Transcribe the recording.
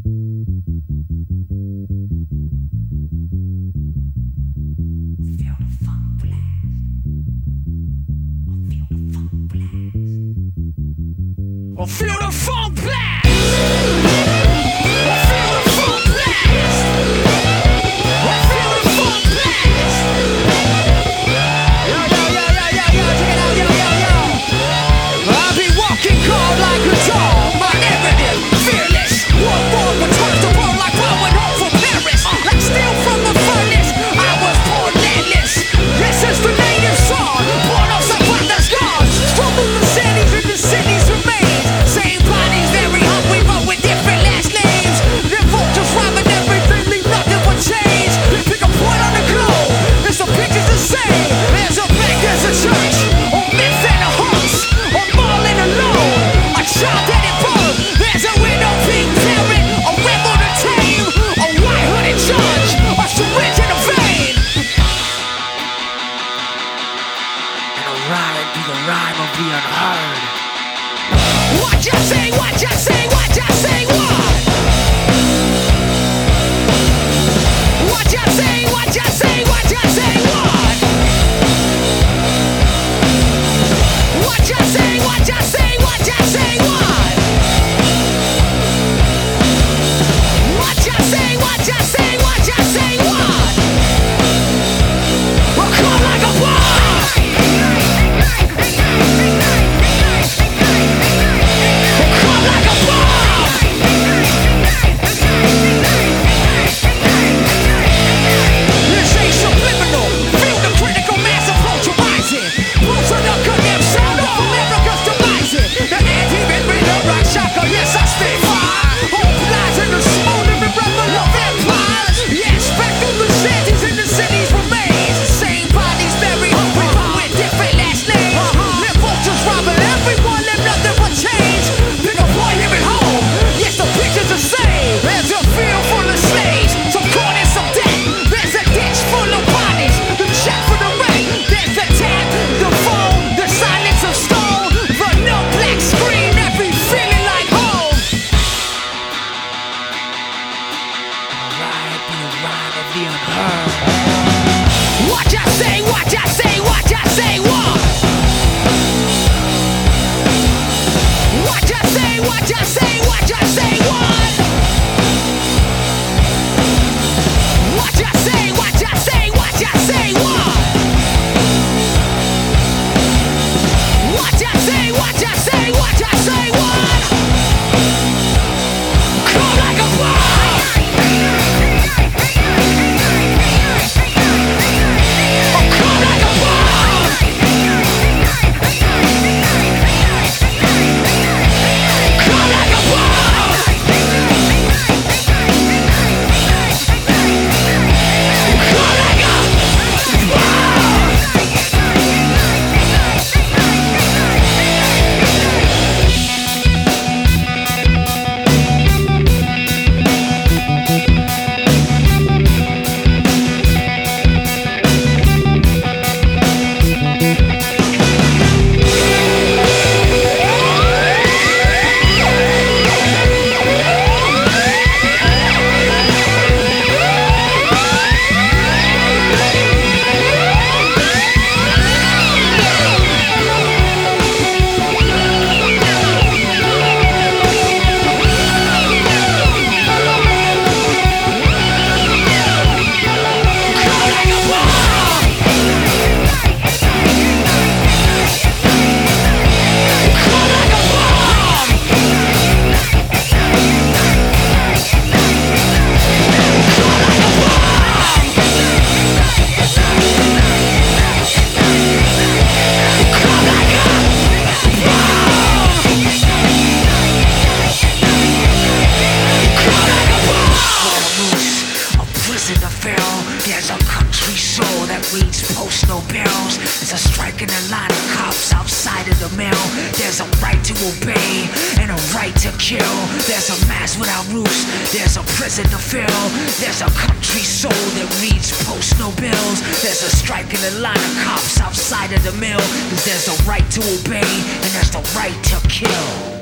Feel the funk blast. Feel the funk blast. Feel the funk blast. Yo, yo, yo, yo, yo, yo, check it out, yo, yo, yo. I'll be walking cold like a dog, my evident, fearless. One more returns the world like going home from Paris. Like steel from the furnace, I was born landless. This is the native song, born of some partner's gods. Struggle the cities and the cities remain. Same bodies, very hungry, but with different last names. Their vultures robbing everything, leave nothing but change. Pick a point on the globe, it's the pictures the same. There's a bank, there's a church, or myth and a horse, or mall and a loan, a child that it birth. There's a widow, pink parent, a rebel to tame, a white hooded judge, a syringe in a vein. And a ride be the rhyme of the unheard. What you say, what you say, what you say, what? What you say, what you say, what you say, what? What you say, what you say, what you say, what? What you say, what you say, what you say, what? We'll come like a bomb. Come like a bomb. This ain't subliminal. Feel the critical mass approach arising. Roots of the condemned sound of America's demising. The anti-man with the rock shocker, yes I stay fire. Hope lies in the smoldering rebel of empires. Yes, back through the shanties and the cities remains. The same bodies very hungry, but with different last names. Their vultures robbing everyone, and nothing but change. Pick a boy here at home, yes the picture's the same. There's a field full of slaves, some corn and some debt. There's a ditch full of bodies, the check for the rent. There's the tap, the phone, the silence of stone. The no black screen, every feeling like home. Alright, be a rhyme of the unheard. What you say, what you say, what you say, what? What you say, what you say, what you say, what? What you say, what you say, what you say, what? What you say, what you say, what you say, what? Come like a bomb. Come like a bomb. Come like a bomb. Come like a bomb. There's a country soul that reads post-no barrels. There's a strike in the line of cops outside of the mill. There's a right to obey and a right to kill. There's a mass without roofs. There's a prison to fill. There's a country soul that reads post-no bills. There's a strike in the line of cops outside of the mill. 'Cause there's a right to obey and there's the right to kill.